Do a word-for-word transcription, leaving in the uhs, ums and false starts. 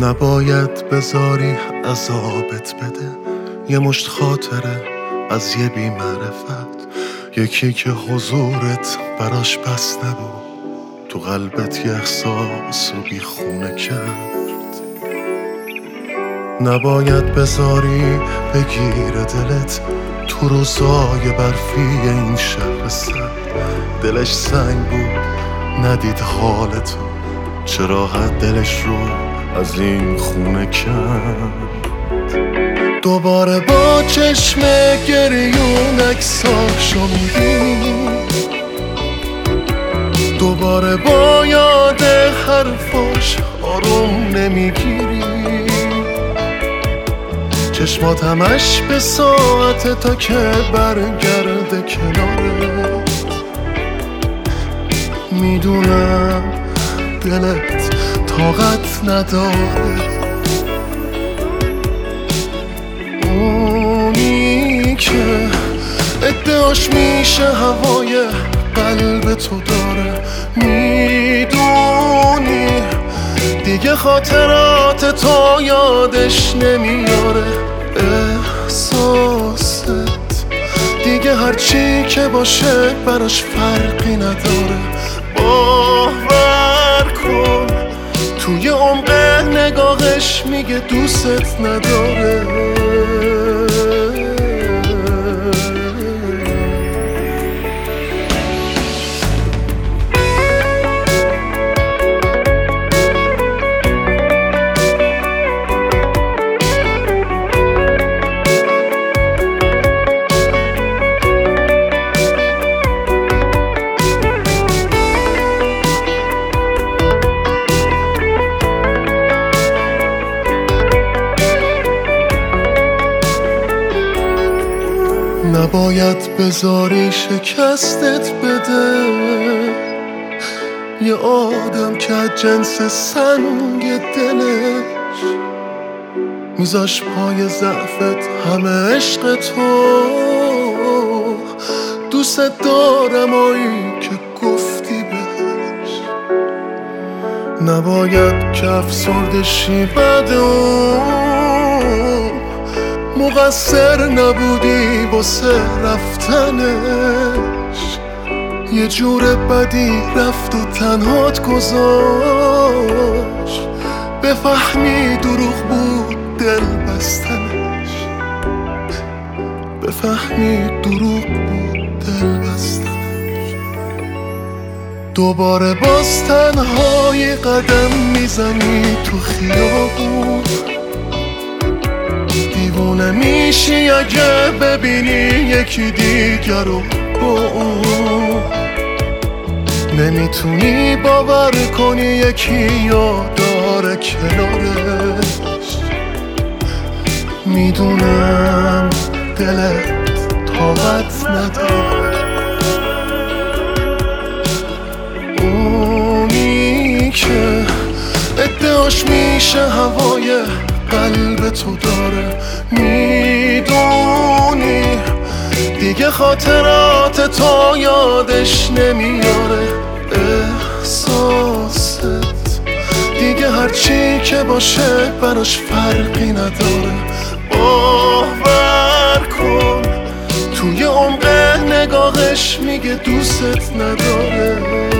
نباید بذاری عذابت بده یه مشت خاطره از یه بی معرفت، یکی که حضورت براش بس نبود، تو قلبت یه احساس و بی خونه کرد. نباید بذاری بگیره دلت تو روزای برفی این شهر سرد، دلش سنگ بود ندید حالتو، چه راحت دلش رو از این خونه کرد. دوباره با چشم گریون عکساشو میبینی، دوباره با یاد حرفاش آروم نمیگیری، چشمات همش به ساعت تا که برگرده کنارت. میدونم دلت طاقت نداره، اونی که ادعاش میشه هوای قلب تو داره. میدونی دیگه خاطرات تو یادش نمیاره، احساست دیگه هرچی که باشه براش فرقی نداره. باور کن توی عمق نگاهش میگه دوست نداره. نباید بذاری شکستت بده یه آدم که جنس سنگ دلش میذاش پای ضعفت همه عشق تو. دوست دارم آیی که گفتی بهش، نباید که افسردشی بعد اون مقصر نبودی واسه رفتنش. یه جور بدی رفت و تنهات گذاشت، بفهمی دروغ بود دل بستنش، بفهمی دروغ بود دل بستنش. دوباره باز تنهایی قدم میزنی تو خیابون، دیوونه میشی اگه ببینی یکی دیگر رو با اون. نمیتونی باور کنی یکی یاد داره کنارش. میدونم دلت طاقت نداره، اونی که ادعاش میشه هوای قلب تو داره. میدونی دیگه خاطرات تو یادش نمیاره، احساست دیگه هرچی که باشه براش فرقی نداره. باور کن توی عمق نگاهش میگه دوست نداره.